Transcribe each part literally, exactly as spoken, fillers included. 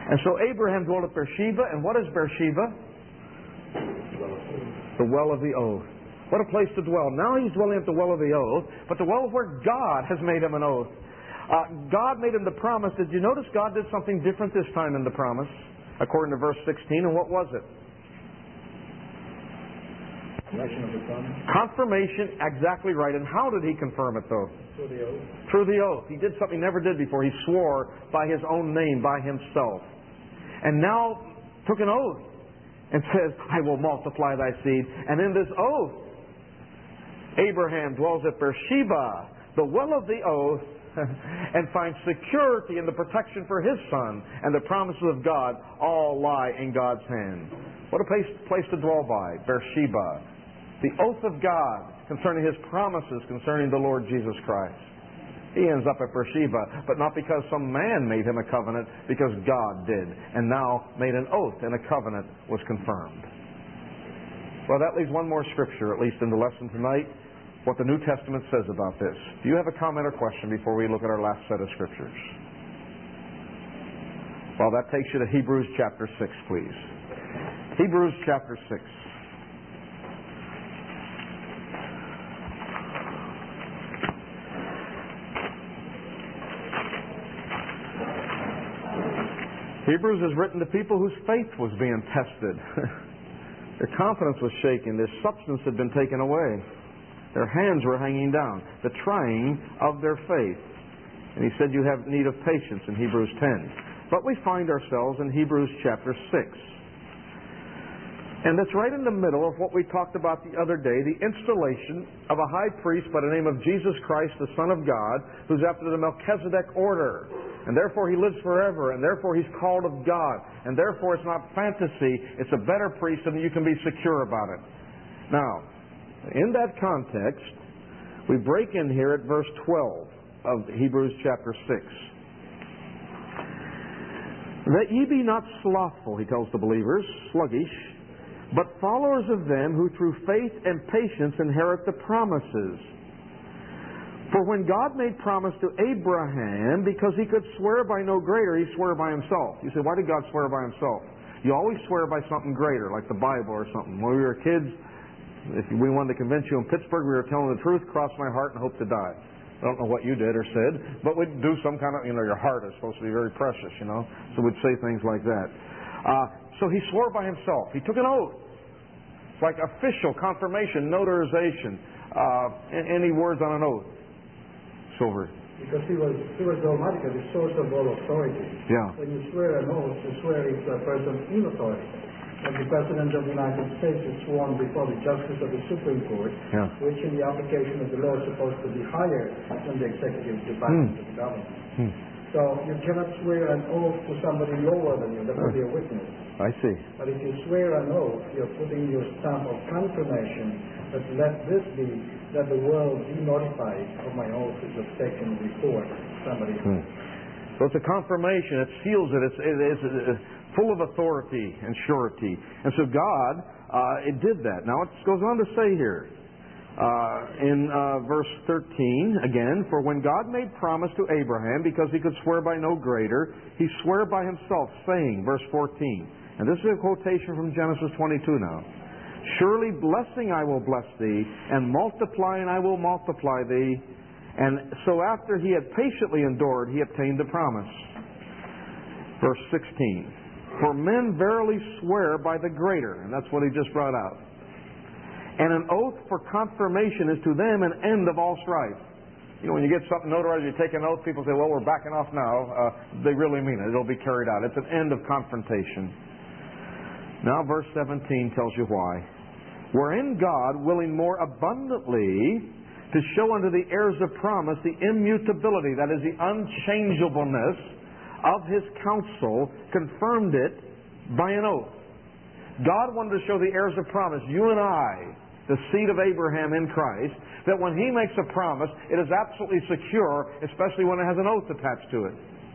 And so Abraham dwelt at Beersheba. And what is Beersheba? The well of the oath. What a place to dwell. Now he's dwelling at the well of the oath, but the well where God has made him an oath. Uh, God made him the promise. Did you notice God did something different this time in the promise? According to verse sixteen, and what was it? Confirmation of the promise. Confirmation, exactly right. And how did he confirm it, though? Through the oath. Through the oath. He did something he never did before. He swore by his own name, by himself. And now took an oath and says, I will multiply thy seed. And in this oath, Abraham dwells at Beersheba, the well of the oath, and finds security in the protection for his son, and the promises of God all lie in God's hand. What a place, place to dwell by, Beersheba. The oath of God concerning his promises concerning the Lord Jesus Christ. He ends up at Beersheba, but not because some man made him a covenant, because God did, and now made an oath, and a covenant was confirmed. Well, that leaves one more scripture, at least in the lesson tonight, what the New Testament says about this. Do you have a comment or question before we look at our last set of scriptures? Well, that takes you to Hebrews chapter six, please. Hebrews chapter six. Hebrews is written to people whose faith was being tested. Their confidence was shaken. Their substance had been taken away. Their hands were hanging down. The trying of their faith. And he said you have need of patience in Hebrews ten. But we find ourselves in Hebrews chapter six. And that's right in the middle of what we talked about the other day, the installation of a high priest by the name of Jesus Christ, the Son of God, who's after the Melchizedek order. And therefore he lives forever, and therefore he's called of God. And therefore it's not fantasy, it's a better priest, and you can be secure about it. Now, in that context, we break in here at verse twelve of Hebrews chapter six. That ye be not slothful, he tells the believers, sluggish, but followers of them who through faith and patience inherit the promises. For when God made promise to Abraham, because he could swear by no greater, he swore by himself. You say, why did God swear by himself? You always swear by something greater, like the Bible or something. When we were kids, if we wanted to convince you in Pittsburgh we were telling the truth, cross my heart and hope to die. I don't know what you did or said, but we'd do some kind of, you know, your heart is supposed to be very precious, you know, so we'd say things like that. Uh, so he swore by himself. He took an oath. It's like official confirmation, notarization. Uh, any words on an oath? Silver. Because he was he was the Almighty, the source of all authority. Yeah. When you swear an oath, you swear it's a person in authority. Like the President of the United States is sworn before the Justice of the Supreme Court, yeah. which in the application of the law is supposed to be higher than the executive department hmm. of the government. Hmm. So you cannot swear an oath to somebody lower than you. That would be a witness. I see. But if you swear an oath, you're putting your stamp of confirmation that let this be that the world be notified of my oath is was taken before somebody. Hmm. So it's a confirmation. It seals it. It's, it, it's, it's full of authority and surety. And so God, uh, it did that. Now it goes on to say here, uh, in uh, verse thirteen, again, for when God made promise to Abraham, because he could swear by no greater, he swore by himself, saying, verse fourteen, and this is a quotation from Genesis twenty-two now, surely blessing I will bless thee, and multiplying I will multiply thee. And so after he had patiently endured, he obtained the promise. Verse sixteen, for men verily swear by the greater, and that's what he just brought out. And an oath for confirmation is to them an end of all strife. You know, when you get something notarized, you take an oath, people say, well, we're backing off now. Uh, they really mean it. It'll be carried out. It's an end of confrontation. Now verse seventeen tells you why. Wherein God, willing more abundantly to show unto the heirs of promise the immutability, that is the unchangeableness of his counsel, confirmed it by an oath. God wanted to show the heirs of promise, you and I, the seed of Abraham in Christ, that when he makes a promise, it is absolutely secure, especially when it has an oath attached to it.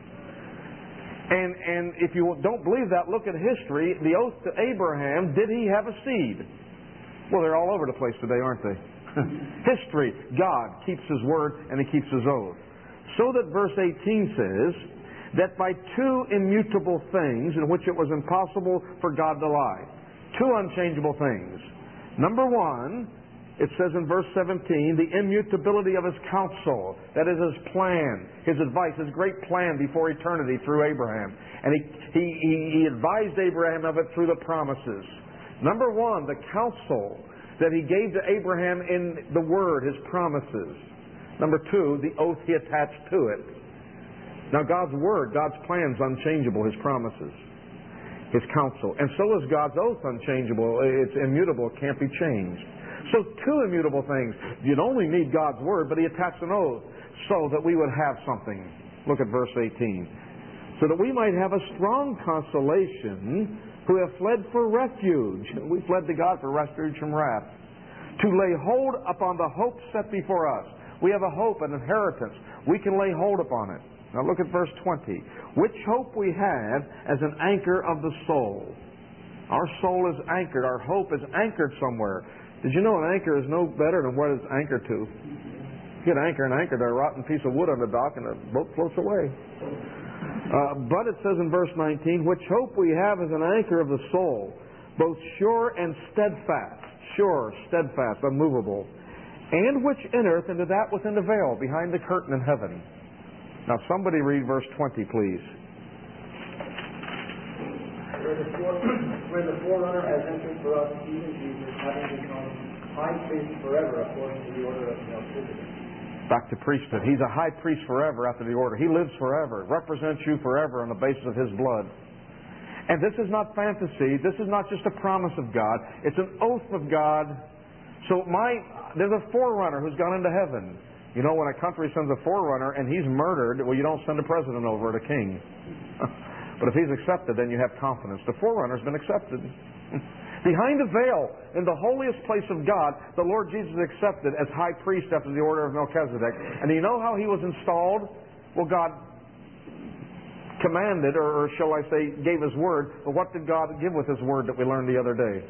And, and if you don't believe that, look at history. The oath to Abraham, did he have a seed? Well, they're all over the place today, aren't they? History, God keeps his word and he keeps his oath. So that verse eighteen says, that by two immutable things in which it was impossible for God to lie. Two unchangeable things. Number one, it says in verse seventeen, the immutability of His counsel. That is His plan, His advice, His great plan before eternity through Abraham. And He, he, he, he advised Abraham of it through the promises. Number one, the counsel that He gave to Abraham in the Word, His promises. Number two, the oath He attached to it. Now God's Word, God's plan is unchangeable, His promises, His counsel. And so is God's oath unchangeable. It's immutable, it can't be changed. So two immutable things. You'd only need God's Word, but He attached an oath so that we would have something. Look at verse eighteen. So that we might have a strong consolation who have fled for refuge. We fled to God for refuge from wrath. To lay hold upon the hope set before us. We have a hope, an inheritance. We can lay hold upon it. Now look at verse twenty. Which hope we have as an anchor of the soul. Our soul is anchored. Our hope is anchored somewhere. Did you know an anchor is no better than what it's anchored to? You get an anchor and anchored to a rotten piece of wood on the dock and the boat floats away. Uh, but it says in verse nineteen, which hope we have as an anchor of the soul, both sure and steadfast. Sure, steadfast, unmovable. And which entereth into that within the veil, behind the curtain in heaven. Now somebody read verse twenty, please. Where the, fore, where the forerunner has entered for us, even Jesus, having become high priest forever according to the order of Melchizedek. Back to priesthood. He's a high priest forever after the order. He lives forever, represents you forever on the basis of His blood. And this is not fantasy. This is not just a promise of God. It's an oath of God. So my, there's a forerunner who's gone into heaven. You know, when a country sends a forerunner and he's murdered, well, you don't send a president over, a king. But if he's accepted, then you have confidence. The forerunner's been accepted. Behind the veil, in the holiest place of God, the Lord Jesus is accepted as high priest after the order of Melchizedek. And do you know how He was installed? Well, God commanded, or, or shall I say, gave His word. But what did God give with His word that we learned the other day?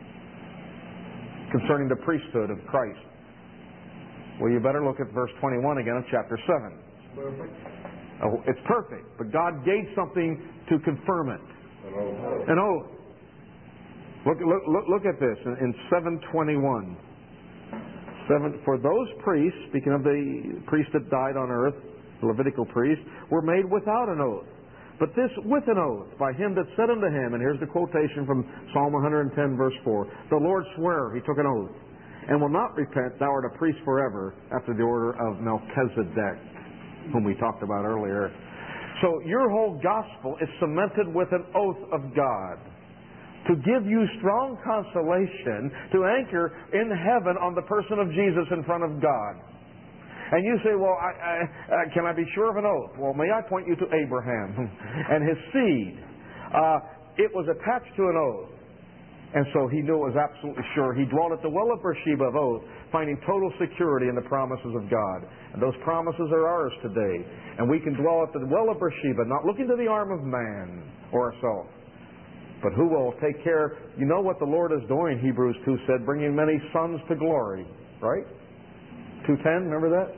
Concerning the priesthood of Christ. Well, you better look at verse twenty-one again of chapter seven. Perfect. Oh, it's perfect, but God gave something to confirm it. An oath. Look, look, look, look at this in, in seven twenty-one. Seven, for those priests, speaking of the priests that died on earth, the Levitical priests, were made without an oath. But this with an oath, by Him that said unto Him, and here's the quotation from Psalm one hundred ten, verse four, the Lord sware, He took an oath, and will not repent, thou art a priest forever, after the order of Melchizedek, whom we talked about earlier. So your whole gospel is cemented with an oath of God to give you strong consolation, to anchor in heaven on the person of Jesus in front of God. And you say, well, I, I, uh, can I be sure of an oath? Well, may I point you to Abraham and his seed. Uh, it was attached to an oath. And so he knew it was absolutely sure. He dwelt at the well of Beersheba of oath, finding total security in the promises of God. And those promises are ours today. And we can dwell at the well of Beersheba, not looking to the arm of man or ourselves, but who will take care. You know what the Lord is doing, Hebrews two said, bringing many sons to glory. Right? two ten, remember that?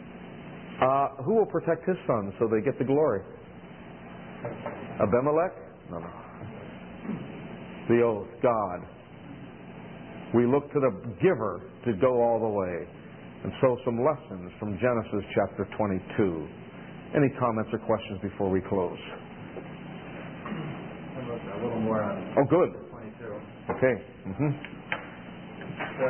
Uh, who will protect His sons so they get the glory? Abimelech? No, no. The oath, God. We look to the giver to go all the way. And so some lessons from Genesis chapter twenty-two. Any comments or questions before we close? A little more on Oh, good. twenty-two. Okay. Mm-hmm. Uh,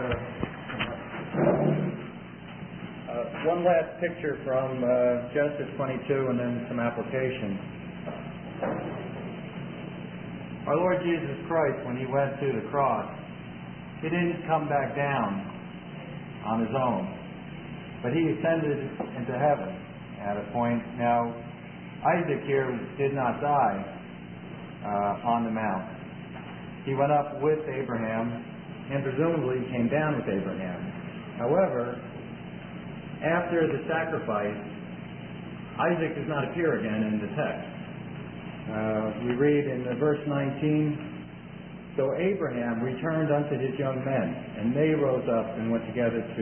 uh, one last picture from uh, Genesis twenty-two and then some application. Our Lord Jesus Christ, when He went to the cross, He didn't come back down on His own, but He ascended into heaven at a point. Now, Isaac here did not die uh, on the mount. He went up with Abraham, and presumably came down with Abraham. However, after the sacrifice, Isaac does not appear again in the text. Uh, we read in the verse nineteen, so Abraham returned unto his young men, and they rose up and went together to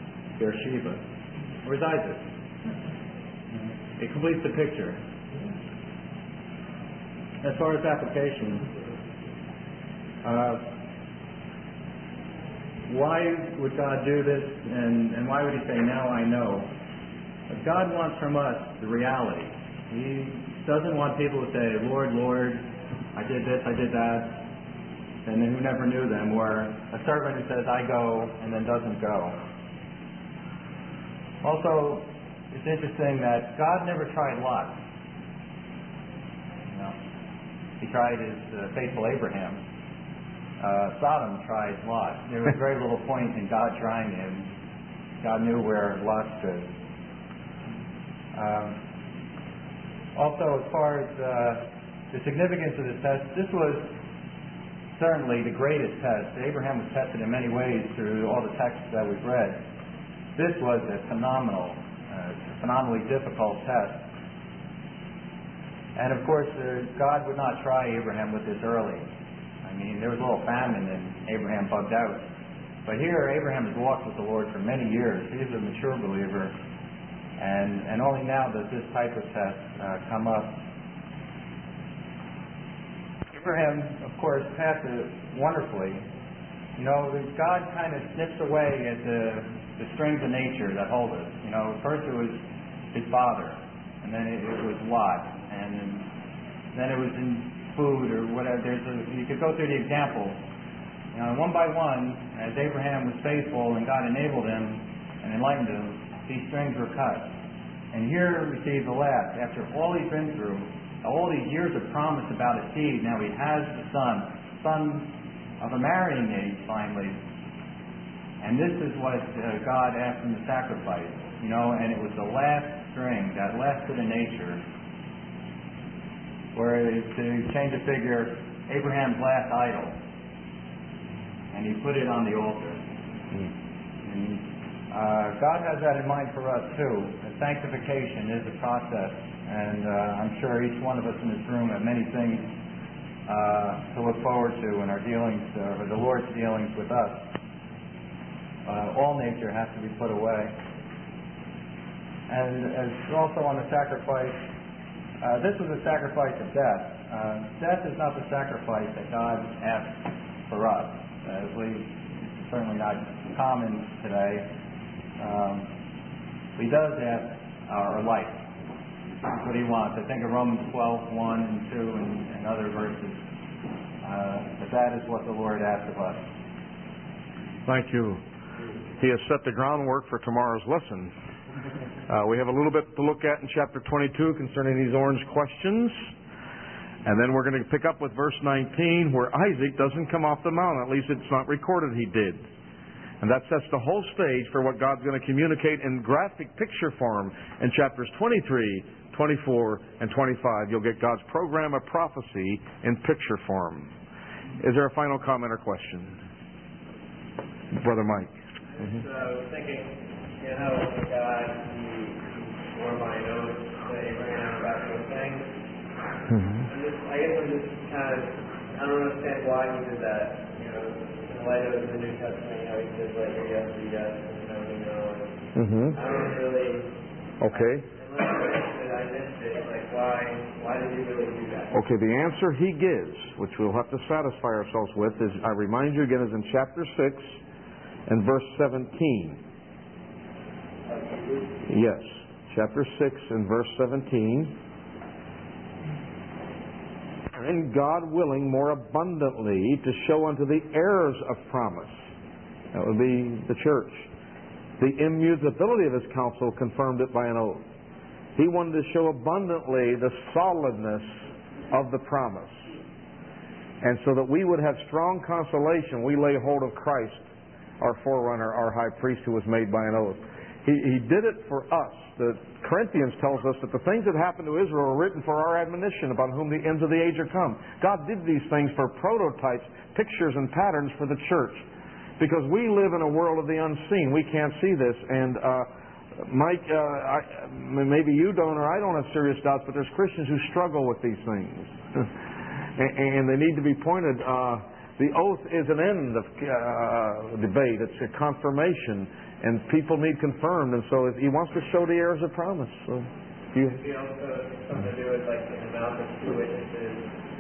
Beersheba. Where's Isaac? It completes the picture. as far as application, uh, why would God do this, and, and why would He say, now I know? But God wants from us the reality. He doesn't want people to say, Lord, Lord, I did this, I did that, and then who never knew them, or a servant who says, I go, and then doesn't go. Also, it's interesting that God never tried Lot. You know, He tried His uh, faithful Abraham. Uh, Sodom tried Lot. There was very little point in God trying him. God knew where Lot stood. Um, also, as far as uh, the significance of this test, this was certainly the greatest test. Abraham was tested in many ways through all the texts that we've read. This was a phenomenal, uh, phenomenally difficult test. And of course, uh, God would not try Abraham with this early. I mean, there was a little famine and Abraham bugged out. But here, Abraham has walked with the Lord for many years. He is a mature believer. And, and only now does this type of test uh, come up. Abraham, of course, passed it wonderfully. You know, God kind of snips away at the, the strings of nature that hold us. You know, first it was his father, and then it, it was Lot, and then it was in food or whatever. There's a, you could go through the examples. You know, one by one, as Abraham was faithful and God enabled him and enlightened him, these strings were cut. And here we see the last. After all he's been through, all these years of promise about a seed, now he has the son, son of a marrying age finally. And this is what uh, God asked him to sacrifice. You know, and it was the last string, that last bit of nature, where, to change the figure, Abraham's last idol. And he put it on the altar. Mm. And uh, God has that in mind for us too. And sanctification is a process. And uh, I'm sure each one of us in this room have many things uh, to look forward to in our dealings, uh, or the Lord's dealings with us. Uh, all nature has to be put away. And as also on the sacrifice, Uh, this was a sacrifice of death. Uh, death is not the sacrifice that God asks for us. Uh, at least it's certainly not common today. Um, he does ask our life. That's what He wants. I think of Romans twelve, one and two and, and other verses. Uh, but that is what the Lord asks of us. Thank you. He has set the groundwork for tomorrow's lesson. Uh, we have a little bit to look at in chapter twenty-two concerning these orange questions. And then we're going to pick up with verse nineteen, where Isaac doesn't come off the mountain. At least it's not recorded he did. And that sets the whole stage for what God's going to communicate in graphic picture form in chapters twenty-three, twenty-four, and twenty-five. You'll get God's program of prophecy in picture form. Is there a final comment or question? Brother Mike. Mm-hmm. So I was thinking, you know, God, He swore by an oath to Abraham about those things. Mm-hmm. I'm just, I guess I'm just kind of, I don't understand why He did that. You know, in light of the New Testament, how He says, let your yes be yes, and no be no. Mm-hmm. I don't really. Okay. Unless I missed it, I missed it. Like, why? Why did He really do that? Okay, the answer He gives, which we'll have to satisfy ourselves with, is, I remind you again, is in chapter six and verse seventeen. Yes, chapter six and verse seventeen. And God willing more abundantly to show unto the heirs of promise. That would be the church. The immutability of His counsel confirmed it by an oath. He wanted to show abundantly the solidness of the promise. And so that we would have strong consolation, we lay hold of Christ, our forerunner, our high priest, who was made by an oath. He, he did it for us. The Corinthians tells us that the things that happened to Israel were written for our admonition, about whom the ends of the age are come. God did these things for prototypes, pictures, and patterns for the church. Because we live in a world of the unseen. We can't see this. And uh, Mike, uh, I, maybe you don't, or I don't have serious doubts, but there's Christians who struggle with these things. and, and they need to be pointed. Uh, the oath is an end of uh, debate. It's a confirmation. And people need confirmed, and so He wants to show the heirs of promise. So, you, Maybe also something to do with, like, in the mouth of two witnesses,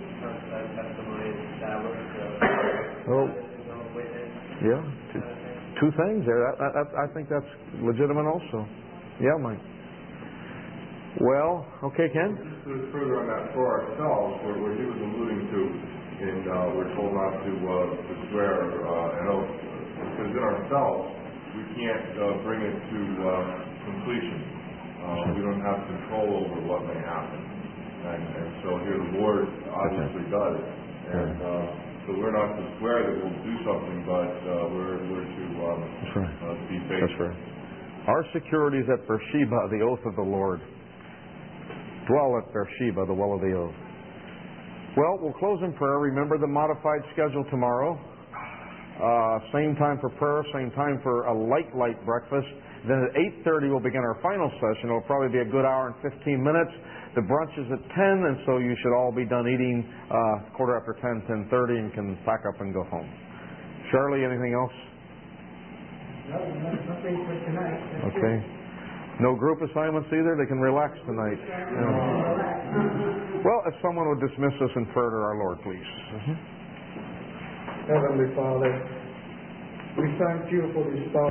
Yeah, two, two things there. That, that, that, I think that's legitimate also. Yeah, Mike. Well, okay, Ken? Just further on that, for ourselves, where, where he was alluding to, and uh, we're told not to, uh, to swear uh, an oath, because in ourselves, we can't uh, bring it to uh, completion. Uh, we don't have control over what may happen. And, and so here the Lord obviously does. And uh, so we're not to swear that we'll do something, but uh, we're, we're to um, That's right. uh, be faithful. That's right. Our security is at Beersheba, the oath of the Lord. Dwell at Beersheba, the well of the oath. Well, we'll close in prayer. Remember the modified schedule tomorrow. Uh, same time for prayer, same time for a light, light breakfast. Then at eight thirty we'll begin our final session. It'll probably be a good hour and fifteen minutes. The brunch is at ten, and so you should all be done eating uh, quarter after ten, ten thirty, and can pack up and go home. Charlie, anything else? No, no, nothing for tonight. That's Okay. it. No group assignments either? They can relax tonight. Yeah. Well, if someone would dismiss us in prayer to our Lord, please. Mm-hmm. Heavenly Father, we thank you for this thought.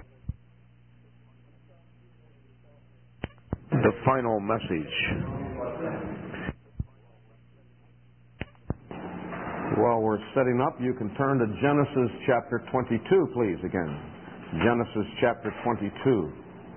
The final message. While we're setting up, you can turn to Genesis chapter twenty-two, please, again. Genesis chapter twenty-two.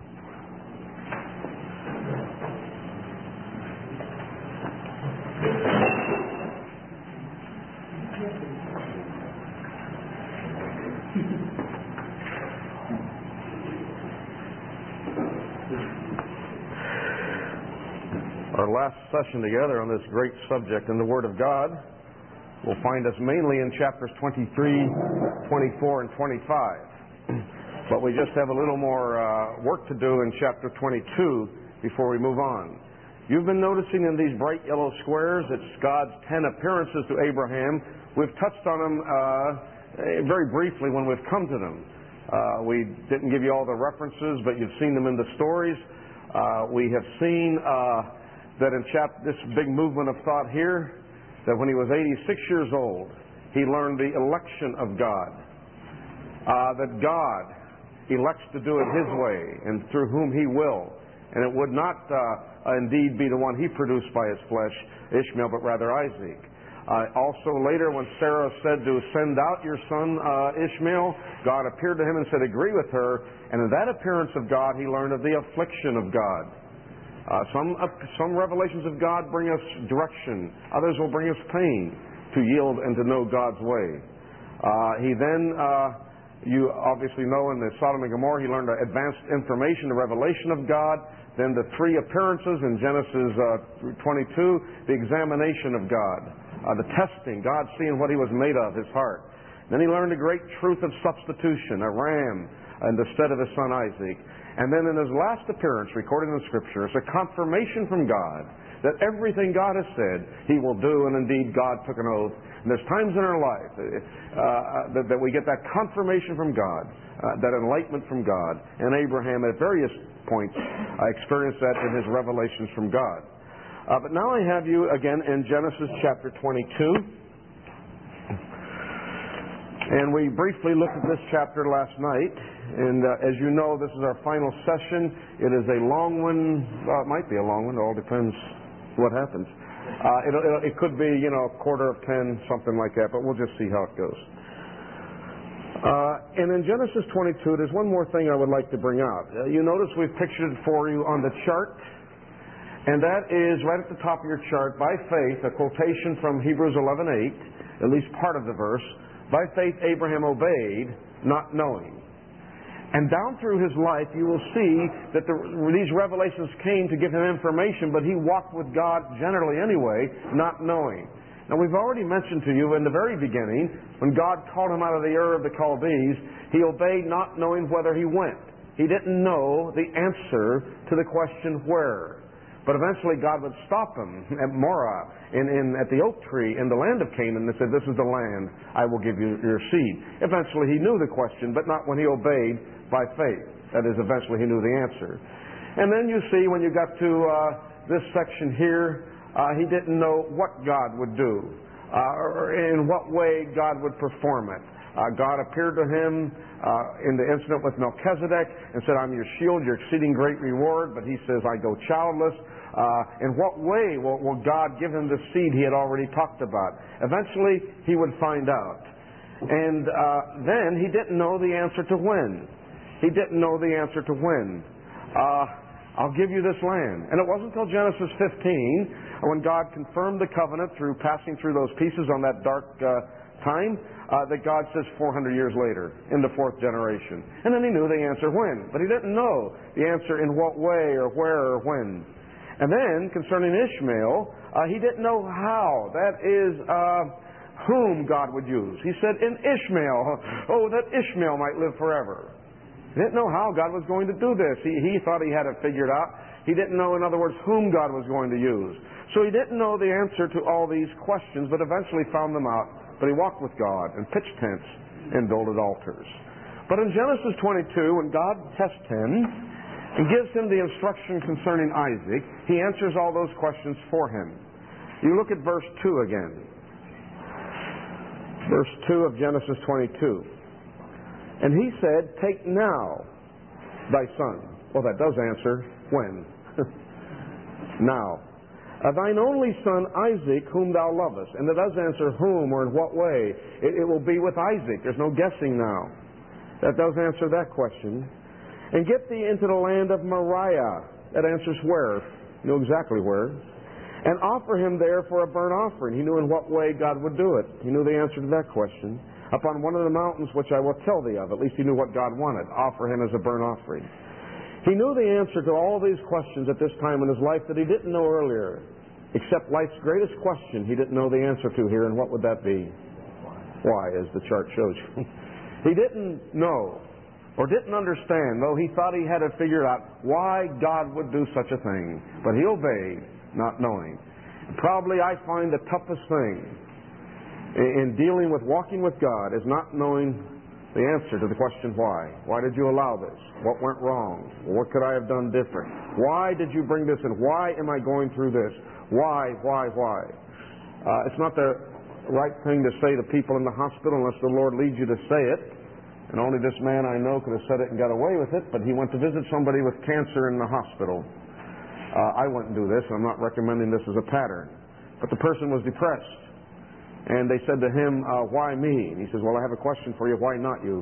Our last session together on this great subject in the Word of God will find us mainly in chapters twenty-three, twenty-four, and twenty-five. But we just have a little more uh, work to do in chapter twenty-two before we move on. You've been noticing in these bright yellow squares, it's God's ten appearances to Abraham. We've touched on them uh, very briefly when we've come to them. Uh, we didn't give you all the references, but you've seen them in the stories. Uh, we have seen uh, that in chap- this big movement of thought here, that when he was eighty-six years old, he learned the election of God. Uh, that God elects to do it His way and through whom He will. And it would not uh, indeed be the one He produced by His flesh, Ishmael, but rather Isaac. Uh, also later when Sarah said to send out your son uh, Ishmael, God appeared to him and said, agree with her. And in that appearance of God, he learned of the affliction of God. Uh, some uh, some revelations of God bring us direction. Others will bring us pain to yield and to know God's way. Uh, he then, uh, you obviously know in the Sodom and Gomorrah, he learned advanced information, the revelation of God. Then the three appearances in Genesis uh, twenty-two, the examination of God, uh, the testing, God seeing what he was made of, his heart. Then he learned the great truth of substitution, a ram in the stead of his son Isaac. And then in his last appearance, recorded in the Scripture, it's a confirmation from God that everything God has said, He will do, and indeed God took an oath. And there's times in our life uh, that, that we get that confirmation from God, uh, that enlightenment from God. And Abraham, at various points, uh, experienced that in his revelations from God. Uh, but now I have you again in Genesis chapter twenty-two. And we briefly looked at this chapter last night. And uh, as you know, this is our final session. It is a long one. Well, it might be a long one. It all depends what happens. Uh, it, it, it could be, you know, a quarter of ten, something like that. But we'll just see how it goes. Uh, and in Genesis twenty-two, there's one more thing I would like to bring out. Uh, you notice we've pictured it for you on the chart. And that is right at the top of your chart, by faith, a quotation from Hebrews eleven eight, at least part of the verse. By faith, Abraham obeyed, not knowing. And down through his life, you will see that the, these revelations came to give him information, but he walked with God generally anyway, not knowing. Now, we've already mentioned to you in the very beginning, when God called him out of the Ur of the Chaldees, he obeyed not knowing whether he went. He didn't know the answer to the question where. But eventually God would stop him at Morah, in, in, at the oak tree in the land of Canaan, and said, this is the land, I will give you your seed. Eventually he knew the question, but not when he obeyed by faith. That is, eventually he knew the answer. And then you see, when you got to uh, this section here, uh, he didn't know what God would do, uh, or in what way God would perform it. Uh, God appeared to him uh, in the incident with Melchizedek and said, I'm your shield, your exceeding great reward. But he says, I go childless. Uh, in what way will, will God give him the seed he had already talked about? Eventually, he would find out. And uh, then he didn't know the answer to when. He didn't know the answer to when. Uh, I'll give you this land. And it wasn't until Genesis fifteen, when God confirmed the covenant through passing through those pieces on that dark uh, time, uh, that God says four hundred years later, in the fourth generation. And then he knew the answer when. But he didn't know the answer in what way or where or when. And then, concerning Ishmael, uh, he didn't know how. That is, uh, whom God would use. He said, in Ishmael, oh, that Ishmael might live forever. He didn't know how God was going to do this. He, he thought he had it figured out. He didn't know, in other words, whom God was going to use. So he didn't know the answer to all these questions, but eventually found them out. But he walked with God and pitched tents and builded altars. But in Genesis twenty-two, when God tests him and gives him the instruction concerning Isaac, he answers all those questions for him. You look at verse two again. Verse two of Genesis twenty-two. And he said, take now thy son. Well, that does answer when. Now. Uh, thine only son Isaac, whom thou lovest. And it does answer whom or in what way. It, it will be with Isaac. There's no guessing now. That does answer that question. And get thee into the land of Moriah. That answers where. You know exactly where. And offer him there for a burnt offering. He knew in what way God would do it. He knew the answer to that question. Upon one of the mountains which I will tell thee of. At least he knew what God wanted. Offer him as a burnt offering. He knew the answer to all these questions at this time in his life that he didn't know earlier. Except life's greatest question he didn't know the answer to here. And what would that be? Why, as the chart shows you. He didn't know or didn't understand, though he thought he had it figured out, why God would do such a thing. But he obeyed, not knowing. Probably I find the toughest thing in dealing with walking with God is not knowing the answer to the question why. Why did you allow this? What went wrong? What could I have done different? Why did you bring this in? Why am I going through this? Why, why, why? Uh, it's not the right thing to say to people in the hospital unless the Lord leads you to say it. And only this man I know could have said it and got away with it, but he went to visit somebody with cancer in the hospital. Uh, I wouldn't do this. I'm not recommending this as a pattern. But the person was depressed. And they said to him, uh, why me? And he says, well, I have a question for you. Why not you?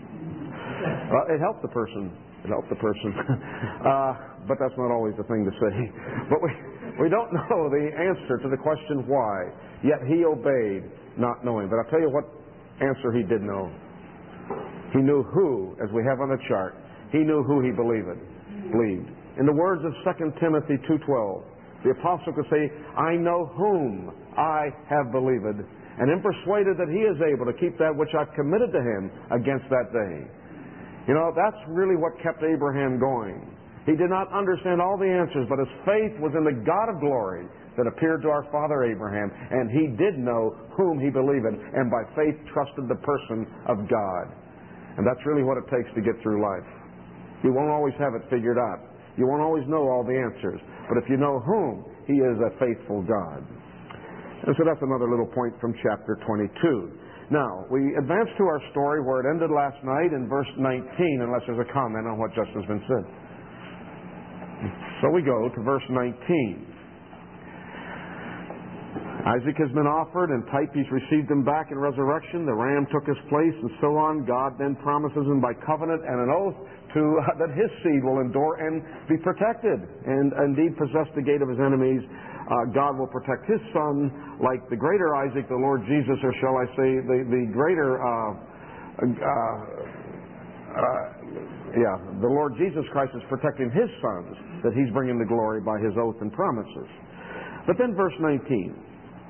Uh, it helped the person. It helped the person. uh, but that's not always the thing to say. But we, we don't know the answer to the question why. Yet he obeyed, not knowing. But I'll tell you what answer he did know. He knew who, as we have on the chart. He knew who he believed. Believed. In the words of Second Timothy two twelve, the apostle could say, I know whom I have believed, and am persuaded that he is able to keep that which I've committed to him against that day. You know, that's really what kept Abraham going. He did not understand all the answers, but his faith was in the God of glory that appeared to our father Abraham, and he did know whom he believed, and by faith trusted the person of God. And that's really what it takes to get through life. You won't always have it figured out. You won't always know all the answers. But if you know whom, he is a faithful God. And so that's another little point from chapter twenty-two. Now, we advance to our story where it ended last night in verse nineteen, unless there's a comment on what just has been said. So we go to verse nineteen. Isaac has been offered, and type he's received him back in resurrection. The ram took his place, and so on. God then promises him by covenant and an oath to uh, that his seed will endure and be protected, and indeed possess the gate of his enemies. Uh, God will protect his son like the greater Isaac, the Lord Jesus, or shall I say the, the greater, uh, uh, uh, yeah, the Lord Jesus Christ is protecting his sons, that he's bringing the glory by his oath and promises. But then verse nineteen.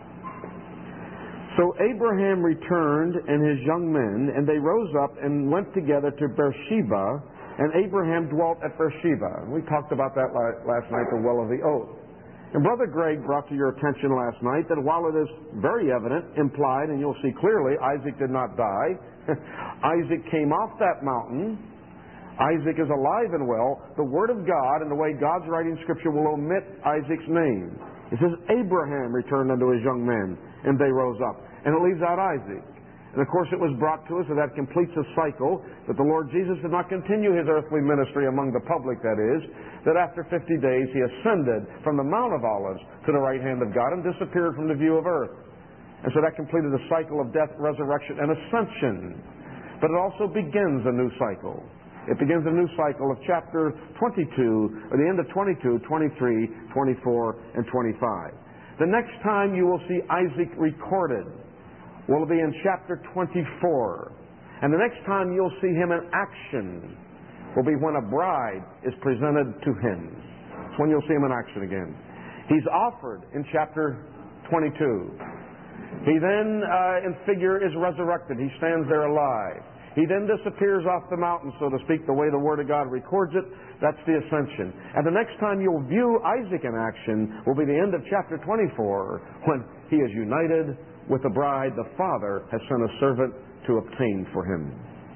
So Abraham returned and his young men, and they rose up and went together to Beersheba, and Abraham dwelt at Beersheba. And we talked about that last night, the well of the oath. And Brother Greg brought to your attention last night that while it is very evident, implied, and you'll see clearly, Isaac did not die. Isaac came off that mountain. Isaac is alive and well. The Word of God and the way God's writing Scripture will omit Isaac's name. It says, Abraham returned unto his young men, and they rose up. And it leaves out Isaac. And of course it was brought to us that that completes a cycle, that the Lord Jesus did not continue his earthly ministry among the public, that is, that after fifty days he ascended from the Mount of Olives to the right hand of God and disappeared from the view of earth. And so that completed the cycle of death, resurrection, and ascension. But it also begins a new cycle. It begins a new cycle of chapter twenty-two, or the end of twenty-two, twenty-three, twenty-four, and twenty-five. The next time you will see Isaac recorded will be in chapter twenty-four. And the next time you'll see him in action will be when a bride is presented to him. That's when you'll see him in action again. He's offered in chapter twenty-two. He then, uh, in figure, is resurrected. He stands there alive. He then disappears off the mountain, so to speak, the way the Word of God records it. That's the ascension. And the next time you'll view Isaac in action will be the end of chapter twenty-four, when he is united with the bride the Father has sent a servant to obtain for him.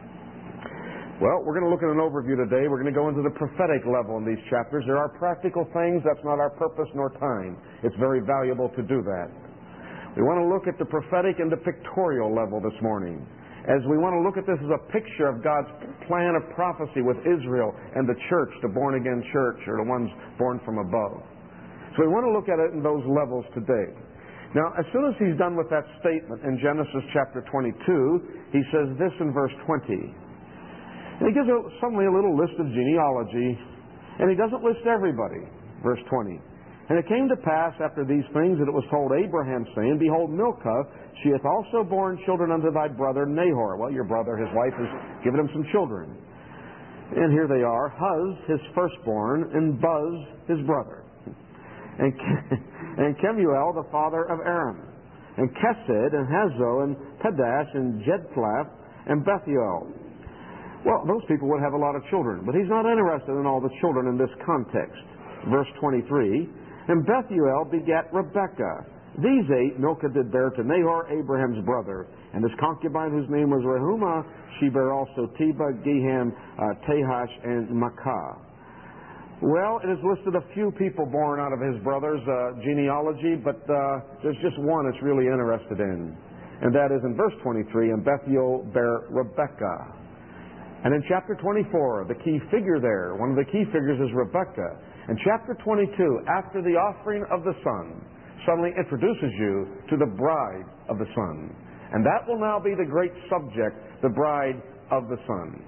Well, we're going to look at an overview today. We're going to go into the prophetic level in these chapters. There are practical things. That's not our purpose nor time. It's very valuable to do that. We want to look at the prophetic and the pictorial level this morning, as we want to look at this as a picture of God's plan of prophecy with Israel and the church, the born-again church, or the ones born from above. So we want to look at it in those levels today. Now, as soon as he's done with that statement in Genesis chapter twenty-two, he says this in verse twenty. And he gives a, suddenly a little list of genealogy, and he doesn't list everybody. Verse twenty. And it came to pass after these things that it was told Abraham, saying, Behold, Milcah, she hath also borne children unto thy brother Nahor. Well, your brother, his wife, has given him some children. And here they are, Huz, his firstborn, and Buz, his brother. And, and Kemuel, the father of Aram. And Kesed, and Hazo, and Pedash, and Jedphlath, and Bethuel. Well, those people would have a lot of children, but he's not interested in all the children in this context. Verse twenty-three, And Bethuel begat Rebekah. These eight Milcah did bear to Nahor, Abraham's brother. And his concubine, whose name was Rehumah, she bare also Teba, Geham, uh, Tahash, and Makkah. Well, it has listed a few people born out of his brother's uh, genealogy, but uh, there's just one it's really interested in. And that is in verse twenty-three, And Bethuel bare Rebekah. And in chapter twenty-four, the key figure there, one of the key figures is Rebekah. And chapter twenty-two, after the offering of the Son, suddenly introduces you to the bride of the Son. And that will now be the great subject, the bride of the Son.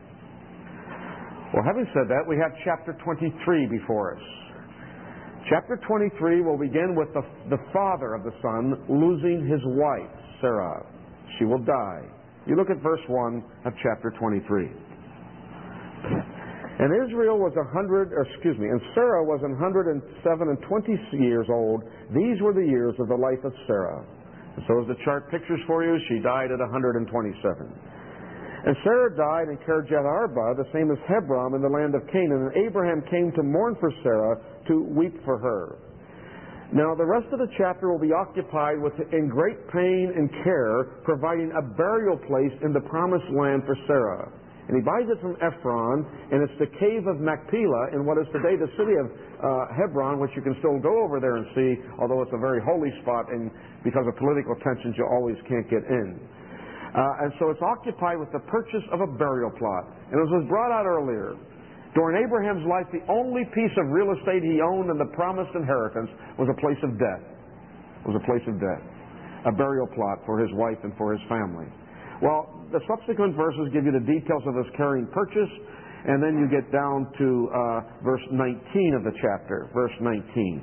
Well, having said that, we have chapter twenty-three before us. Chapter twenty-three will begin with the, the father of the Son losing his wife, Sarah. She will die. You look at verse one of chapter twenty-three. And Israel was a hundred, or excuse me, and Sarah was an hundred and seven and twenty years old. These were the years of the life of Sarah. And so as the chart pictures for you, she died at one hundred twenty-seven. And Sarah died in Kirjath Arba, the same as Hebron, in the land of Canaan. And Abraham came to mourn for Sarah, to weep for her. Now the rest of the chapter will be occupied with, in great pain and care, providing a burial place in the promised land for Sarah. And he buys it from Ephron, and it's the cave of Machpelah in what is today the city of uh, Hebron, which you can still go over there and see, although it's a very holy spot, and because of political tensions, you always can't get in. Uh, and so it's occupied with the purchase of a burial plot. And as was brought out earlier, during Abraham's life, the only piece of real estate he owned in the promised inheritance was a place of death. Was a place of death. A burial plot for his wife and for his family. Well, the subsequent verses give you the details of his carrying purchase, and then you get down to uh, verse nineteen of the chapter. Verse nineteen.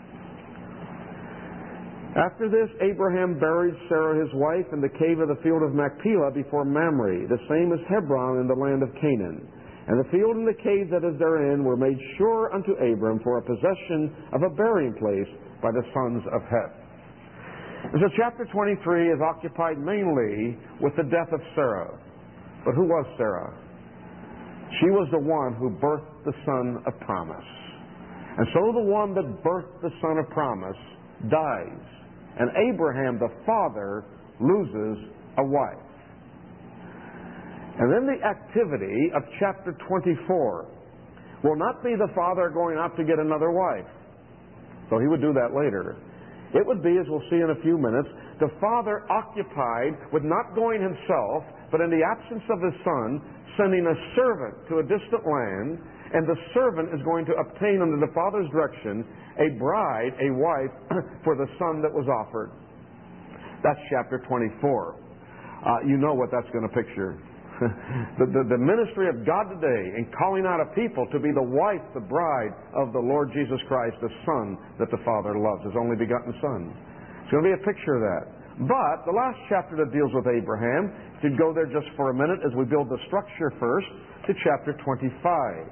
After this, Abraham buried Sarah his wife in the cave of the field of Machpelah before Mamre, the same as Hebron in the land of Canaan. And the field and the cave that is therein were made sure unto Abram for a possession of a burying place by the sons of Heth. And so chapter twenty-three is occupied mainly with the death of Sarah. But who was Sarah? She was the one who birthed the son of promise. And so the one that birthed the son of promise dies. And Abraham, the father, loses a wife. And then the activity of chapter twenty-four will not be the father going out to get another wife, though he would do that later. It would be, as we'll see in a few minutes, the father occupied with not going himself, but in the absence of his son, sending a servant to a distant land, and the servant is going to obtain under the father's direction a bride, a wife, for the son that was offered. That's chapter twenty-four. Uh, you know what that's going to picture. the, the, the ministry of God today in calling out a people to be the wife, the bride of the Lord Jesus Christ, the Son that the Father loves, His only begotten Son. It's going to be a picture of that. But the last chapter that deals with Abraham, to go there just for a minute as we build the structure first, to chapter twenty-five.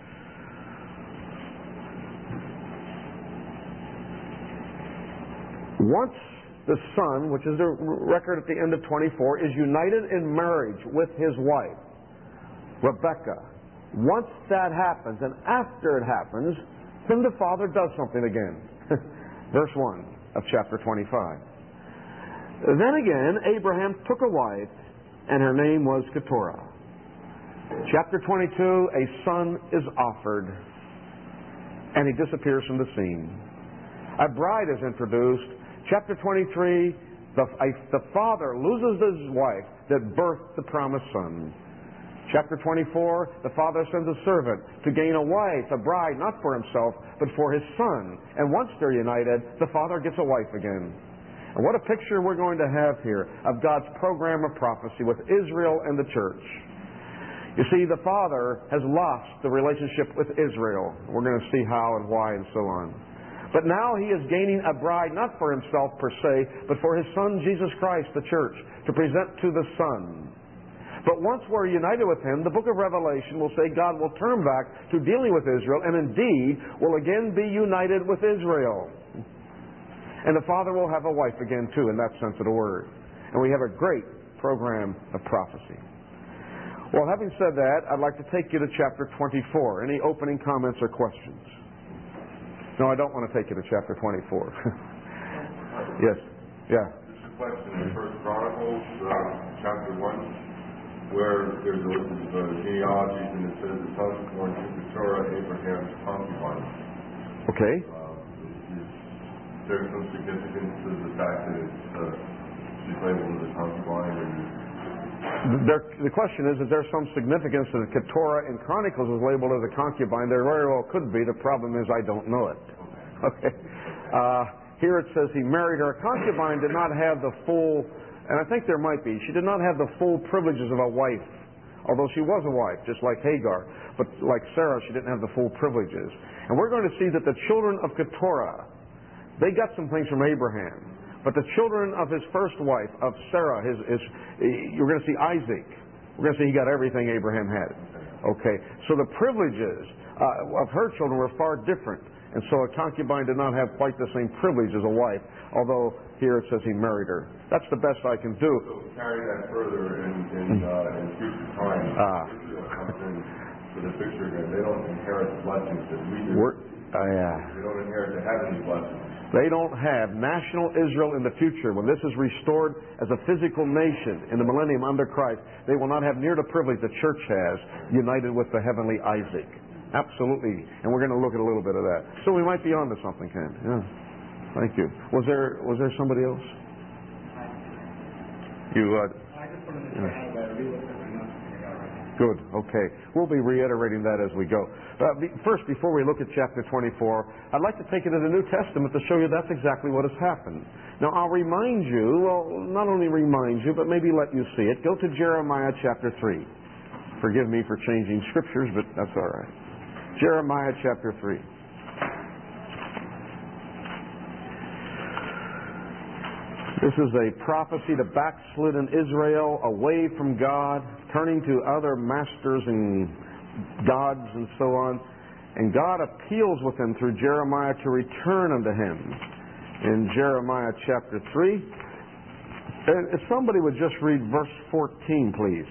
Once the son, which is the record at the end of twenty-four, is united in marriage with his wife, Rebekah. Once that happens, and after it happens, then the father does something again. Verse one of chapter twenty-five. Then again, Abraham took a wife, and her name was Keturah. Chapter twenty-two, a son is offered, and he disappears from the scene. A bride is introduced. Chapter twenty-three, the, a, the father loses his wife that birthed the promised son. Chapter twenty-four, the father sends a servant to gain a wife, a bride, not for himself, but for his son. And once they're united, the father gets a wife again. And what a picture we're going to have here of God's program of prophecy with Israel and the church. You see, the father has lost the relationship with Israel. We're going to see how and why and so on. But now he is gaining a bride, not for himself per se, but for his son Jesus Christ, the church, to present to the Son. But once we're united with him, the book of Revelation will say God will turn back to dealing with Israel, and indeed will again be united with Israel. And the Father will have a wife again, too, in that sense of the word. And we have a great program of prophecy. Well, having said that, I'd like to take you to chapter twenty-four. Any opening comments or questions? No, I don't want to take you to chapter twenty-four. Yes. Yeah. Just a question. In First Chronicles, uh, chapter one, where there's a list of uh, genealogies, and it says the son was born to Keturah, Abraham's concubine. Okay. Uh, is there some significance to the fact that it's, uh, she's labeled as a concubine? And There, the question is, is there some significance that Keturah in Chronicles is labeled as a concubine? There very well could be. The problem is I don't know it. Okay. Uh, here it says he married her. A concubine did not have the full, and I think there might be, she did not have the full privileges of a wife, although she was a wife, just like Hagar. But like Sarah, she didn't have the full privileges. And we're going to see that the children of Keturah, they got some things from Abraham. But the children of his first wife, of Sarah, his, his, you're going to see Isaac. We're going to see he got everything Abraham had. Okay, so the privileges uh, of her children were far different. And so a concubine did not have quite the same privilege as a wife, although here it says he married her. That's the best I can do. so carry that further in, in, uh, in future times. Ah. Israel comes in to the picture again. They don't inherit the blessings that we do. We're, uh, yeah. They don't inherit the heavenly blessings. They don't have national Israel in the future. When this is restored as a physical nation in the millennium under Christ, they will not have near the privilege the church has, united with the heavenly Isaac. Absolutely. And we're going to look at a little bit of that. So we might be on to something, Ken. Yeah. Thank you. Was there was there somebody else? You, uh... I just wanted to say how that real estate. Good. Okay. We'll be reiterating that as we go. Uh, be, first, before we look at chapter twenty-four, I'd like to take you to the New Testament to show you that's exactly what has happened. Now, I'll remind you, well, not only remind you, but maybe let you see it. Go to Jeremiah chapter three. Forgive me for changing scriptures, but that's all right. Jeremiah chapter three. This is a prophecy to backslidden Israel away from God, turning to other masters and gods and so on. And God appeals with them through Jeremiah to return unto Him. In Jeremiah chapter three. And if somebody would just read verse fourteen, please.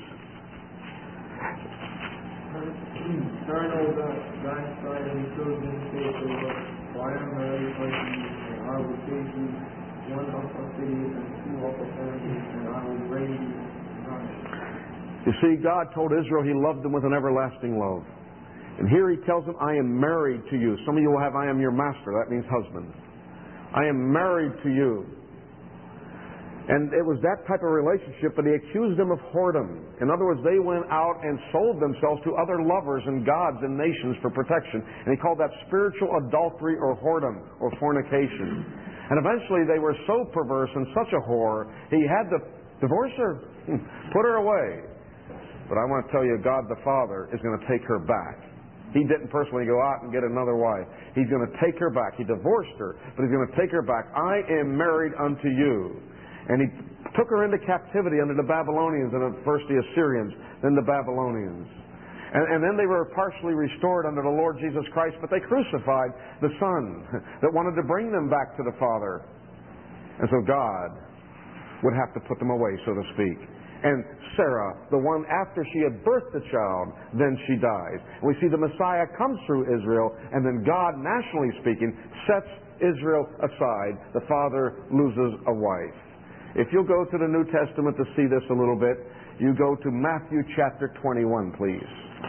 Turn, O thy side and serve this faith, O Lord, for I am married unto you, and I will take you one of the cities and two of the families, and I will raise you none. You see, God told Israel He loved them with an everlasting love. And here He tells them, I am married to you. Some of you will have, I am your master. That means husband. I am married to you. And it was that type of relationship, but he accused them of whoredom. In other words, they went out and sold themselves to other lovers and gods and nations for protection. And he called that spiritual adultery or whoredom or fornication. And eventually they were so perverse and such a whore, he had to divorce her, put her away. But I want to tell you, God the Father is going to take her back. He didn't personally go out and get another wife. He's going to take her back. He divorced her, but he's going to take her back. I am married unto you. And he took her into captivity under the Babylonians, and at first the Assyrians, then the Babylonians. And, and then they were partially restored under the Lord Jesus Christ, but they crucified the Son that wanted to bring them back to the Father. And so God would have to put them away, so to speak. And Sarah, the one after she had birthed the child, then she dies. We see the Messiah comes through Israel, and then God, nationally speaking, sets Israel aside. The father loses a wife. If you'll go to the New Testament to see this a little bit, you go to Matthew chapter twenty-one, please.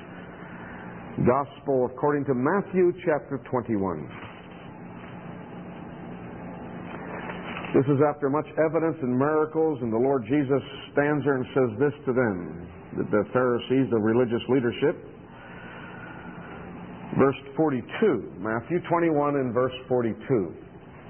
Gospel according to Matthew chapter twenty-one. This is after much evidence and miracles, and the Lord Jesus stands there and says this to them, the Pharisees, the religious leadership. Verse forty-two, Matthew twenty-one and verse forty-two.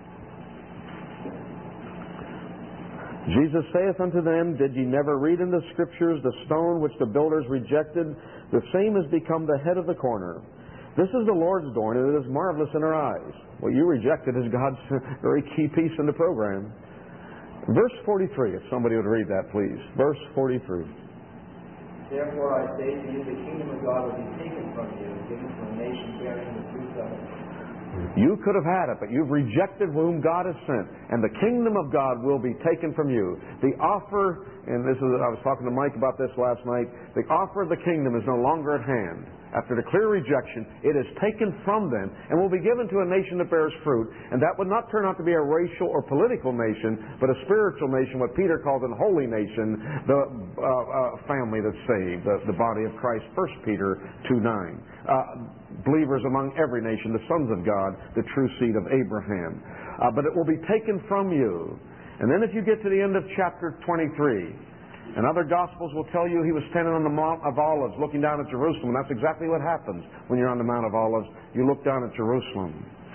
Jesus saith unto them, Did ye never read in the Scriptures, the stone which the builders rejected, the same is become the head of the corner? This is the Lord's doing, and it is marvelous in our eyes. What you rejected is God's very key piece in the program. Verse forty-three, if somebody would read that, please. Verse forty-three. Therefore I say to you, the kingdom of God will be taken from you and given to a nation bearing the fruits of it. You could have had it, but you've rejected whom God has sent, and the kingdom of God will be taken from you. The offer, and this is, I was talking to Mike about this last night, the offer of the kingdom is no longer at hand. After the clear rejection, it is taken from them and will be given to a nation that bears fruit. And that would not turn out to be a racial or political nation, but a spiritual nation, what Peter calls a holy nation, the uh, uh, family that's saved, the, the body of Christ, First Peter two nine. Uh, believers among every nation, the sons of God, the true seed of Abraham. Uh, but it will be taken from you. And then if you get to the end of chapter twenty-three, and other Gospels will tell you he was standing on the Mount of Olives looking down at Jerusalem. And that's exactly what happens when you're on the Mount of Olives. You look down at Jerusalem.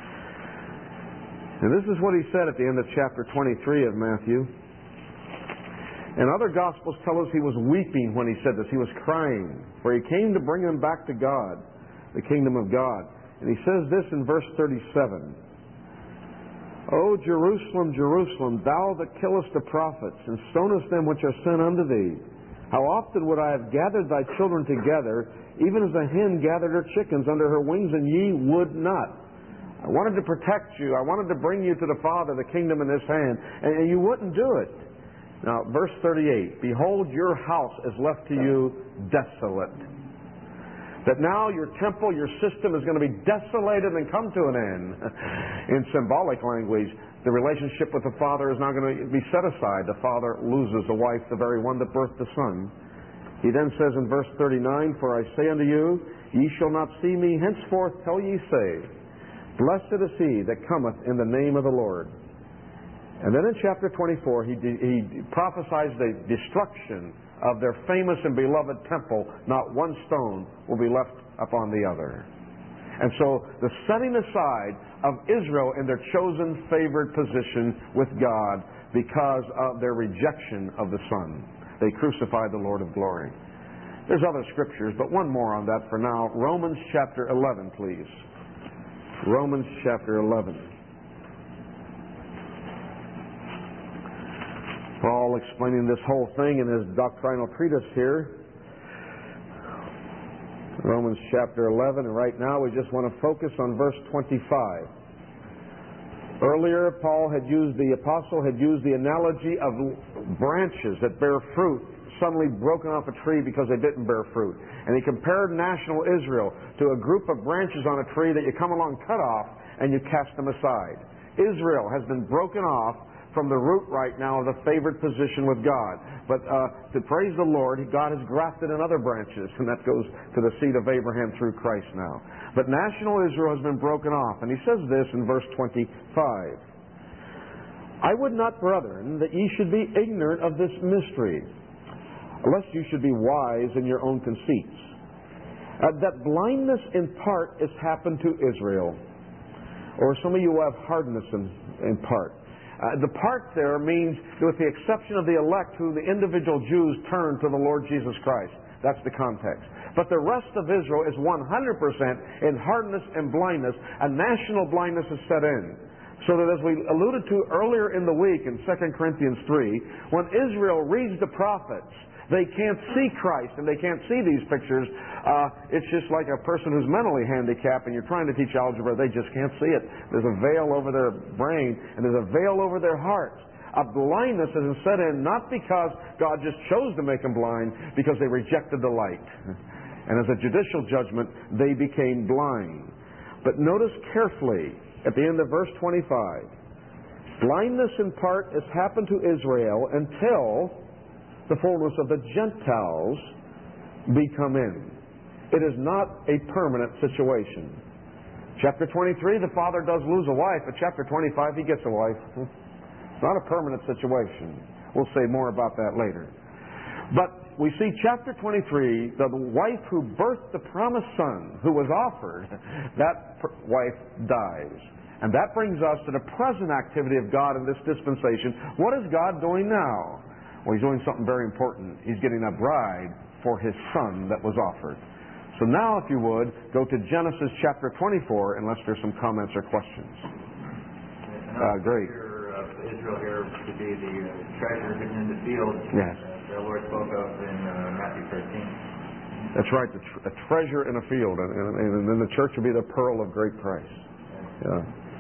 And this is what he said at the end of chapter twenty-three of Matthew. And other Gospels tell us he was weeping when he said this. He was crying, for he came to bring them back to God, the kingdom of God. And he says this in verse thirty-seven. O Jerusalem, Jerusalem, thou that killest the prophets, and stonest them which are sent unto thee, how often would I have gathered thy children together, even as a hen gathered her chickens under her wings, and ye would not. I wanted to protect you. I wanted to bring you to the Father, the kingdom in this hand, and you wouldn't do it. Now, verse thirty-eight, behold, your house is left to you desolate. That now your temple, your system is going to be desolated and come to an end. In symbolic language, the relationship with the Father is now going to be set aside. The Father loses the wife, the very one that birthed the Son. He then says in verse thirty-nine, for I say unto you, ye shall not see me henceforth till ye say, blessed is he that cometh in the name of the Lord. And then in chapter twenty-four, he, he prophesies the destruction of their famous and beloved temple. Not one stone will be left upon the other. And so the setting aside of Israel in their chosen, favored position with God because of their rejection of the Son. They crucified the Lord of glory. There's other scriptures, but one more on that for now. Romans chapter eleven, please. Romans chapter eleven. Paul explaining this whole thing in his doctrinal treatise here. Romans chapter eleven, and right now we just want to focus on verse twenty-five. Earlier, Paul had used, the apostle had used the analogy of branches that bear fruit suddenly broken off a tree because they didn't bear fruit. And he compared national Israel to a group of branches on a tree that you come along, cut off, and you cast them aside. Israel has been broken off from the root right now of the favored position with God. But uh, to praise the Lord, God has grafted in other branches, and that goes to the seed of Abraham through Christ now. But national Israel has been broken off. And he says this in verse twenty-five. I would not, brethren, that ye should be ignorant of this mystery, lest you should be wise in your own conceits. Uh, that blindness in part is happened to Israel. Or some of you have hardness in, in part. Uh, the part there means, with the exception of the elect, who the individual Jews turned to the Lord Jesus Christ. That's the context. But the rest of Israel is one hundred percent in hardness and blindness. A national blindness is set in. So that, as we alluded to earlier in the week in Second Corinthians three, when Israel reads the prophets, they can't see Christ and they can't see these pictures. Uh, it's just like a person who's mentally handicapped and you're trying to teach algebra, they just can't see it. There's a veil over their brain and there's a veil over their hearts. A blindness is set in not because God just chose to make them blind, because they rejected the light. And as a judicial judgment, they became blind. But notice carefully at the end of verse twenty-five, blindness in part has happened to Israel until the fullness of the Gentiles be come in. It is not a permanent situation. Chapter twenty-three, the father does lose a wife, but chapter twenty-five, he gets a wife. It's not a permanent situation. We'll say more about that later. But we see chapter twenty-three, the wife who birthed the promised son, who was offered, that wife dies. And that brings us to the present activity of God in this dispensation. What is God doing now? Well, He's doing something very important. He's getting a bride for His son that was offered. So now, if you would, go to Genesis chapter twenty-four, unless there's some comments or questions. Uh, great. Uh, Israel here to be the uh, treasure hidden in the field. Yes. Uh, the Lord spoke of in uh, Matthew thirteen. That's right, the tr- a treasure in a field, and, and, and then the church will be the pearl of great price. Yeah.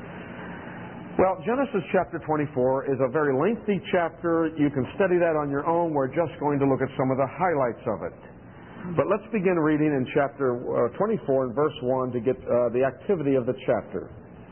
Well, Genesis chapter twenty-four is a very lengthy chapter. You can study that on your own. We're just going to look at some of the highlights of it. But let's begin reading in chapter uh, twenty-four and verse one to get uh, the activity of the chapter.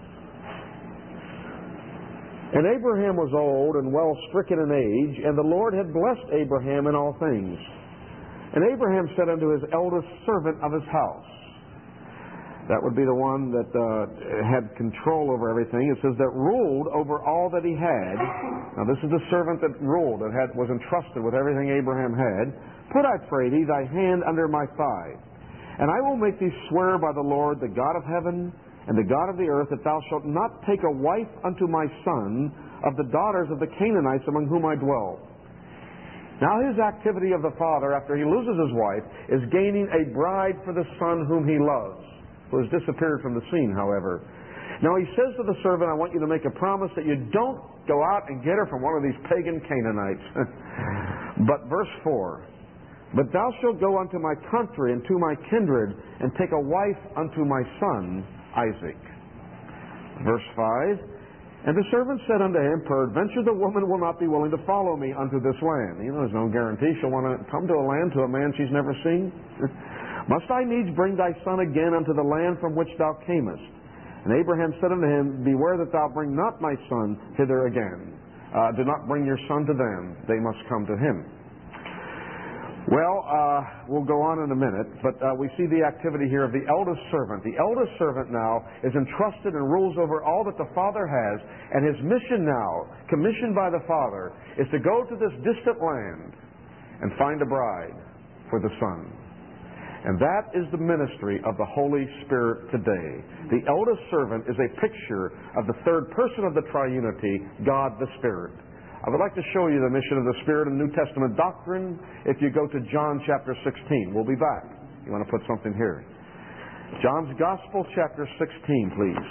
And Abraham was old and well stricken in age, and the Lord had blessed Abraham in all things. And Abraham said unto his eldest servant of his house. That would be the one that uh, had control over everything. It says that ruled over all that he had. Now this is the servant that ruled, that had, was entrusted with everything Abraham had. Put, I pray thee, thy hand under my thigh. And I will make thee swear by the Lord, the God of heaven, and the God of the earth, that thou shalt not take a wife unto my son of the daughters of the Canaanites among whom I dwell. Now his activity of the father after he loses his wife is gaining a bride for the son whom he loves, who has disappeared from the scene, however. Now he says to the servant, I want you to make a promise that you don't go out and get her from one of these pagan Canaanites. But verse four, but thou shalt go unto my country and to my kindred, and take a wife unto my son Isaac. Verse five, and the servant said unto him, peradventure the woman will not be willing to follow me unto this land. You know, there's no guarantee she'll want to come to a land to a man she's never seen. Must I needs bring thy son again unto the land from which thou camest? And Abraham said unto him, beware that thou bring not my son hither again. Uh, do not bring your son to them. They must come to him. Well, uh, we'll go on in a minute, but uh, we see the activity here of the eldest servant. The eldest servant now is entrusted and rules over all that the father has, and his mission now, commissioned by the father, is to go to this distant land and find a bride for the son. And that is the ministry of the Holy Spirit today. The eldest servant is a picture of the third person of the triunity, God the Spirit. I would like to show you the mission of the Spirit in New Testament doctrine if you go to John chapter sixteen. We'll be back. You want to put something here. John's Gospel chapter sixteen, please.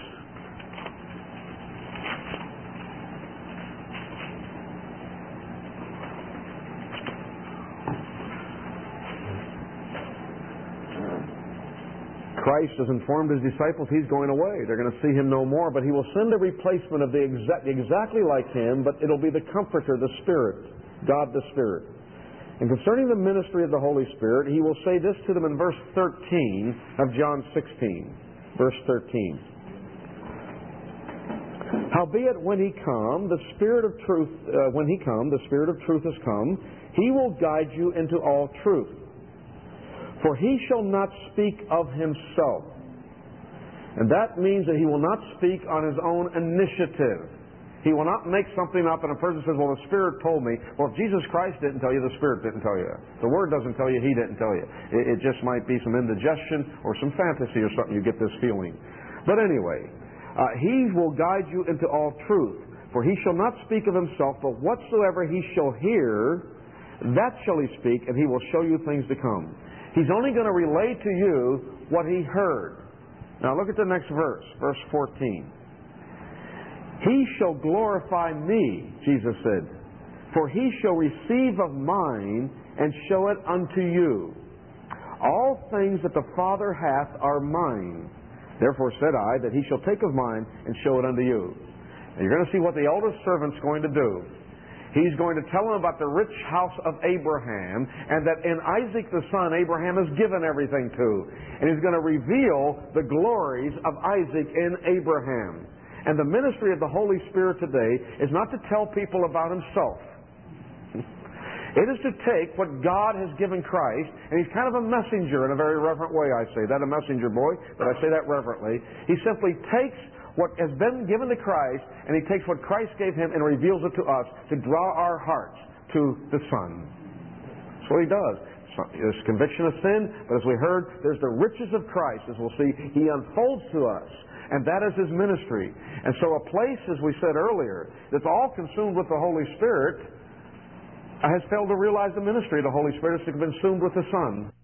Christ has informed his disciples he's going away. They're going to see him no more, but he will send a replacement of the exact, exactly like him, but it'll be the Comforter, the Spirit, God the Spirit. And concerning the ministry of the Holy Spirit, he will say this to them in verse thirteen of John sixteen. Verse thirteen. Howbeit when he come, the Spirit of truth, uh, when he come, the Spirit of truth has come, he will guide you into all truth. For he shall not speak of himself. And that means that he will not speak on his own initiative. He will not make something up, and a person says, well, the Spirit told me. Well, if Jesus Christ didn't tell you, the Spirit didn't tell you. The Word doesn't tell you, He didn't tell you. It, it just might be some indigestion or some fantasy or something. You get this feeling. But anyway, uh, He will guide you into all truth. For He shall not speak of Himself, but whatsoever He shall hear, that shall He speak, and He will show you things to come. He's only going to relay to you what He heard. Now look at the next verse, verse fourteen. He shall glorify me, Jesus said, for He shall receive of mine and show it unto you. All things that the Father hath are mine. Therefore said I, that He shall take of mine and show it unto you. And you're going to see what the oldest servant's going to do. He's going to tell him about the rich house of Abraham, and that in Isaac the son, Abraham has given everything to. And he's going to reveal the glories of Isaac in Abraham. And the ministry of the Holy Spirit today is not to tell people about Himself. It is to take what God has given Christ, and He's kind of a messenger in a very reverent way, I say. That a messenger, boy, but I say that reverently. He simply takes what has been given to Christ, and He takes what Christ gave Him and reveals it to us to draw our hearts to the Son. That's what He does. There's conviction of sin, but as we heard, there's the riches of Christ, as we'll see. He unfolds to us. And that is His ministry. And so a place, as we said earlier, that's all consumed with the Holy Spirit has failed to realize the ministry of the Holy Spirit is to be consumed with the Son.